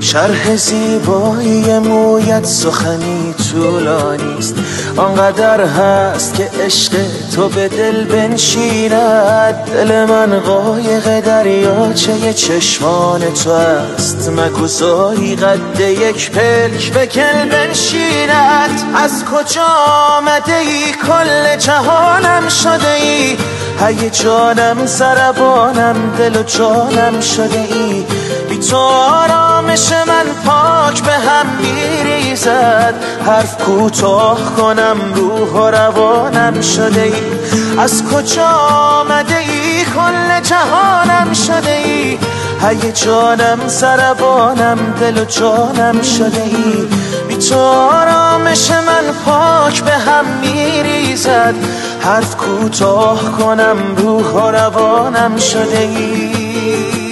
شرح زیبایی مویت سخنی طولانیست، آنقدر هست که عشق تو به دل بنشیند. دل من قایق دریاچه چشمان تو است، مکوزایی قد یک پلک به کل بنشیند. از کجا آمده ای کل جهانم شده ای، هیجانم ضربانم دل و جانم شده ای. بی تو آرامش من پاک به هم میریزد، حرف کوتاه کنم روح و روانم شده ای. از کجا آمده ای کل جهانم شده ای، هیجانم ضربانم دل و جانم شده ای. بی تو آرامش من پاک به هم میریزد، حرف کوتاه کنم روح و روانم شده ای.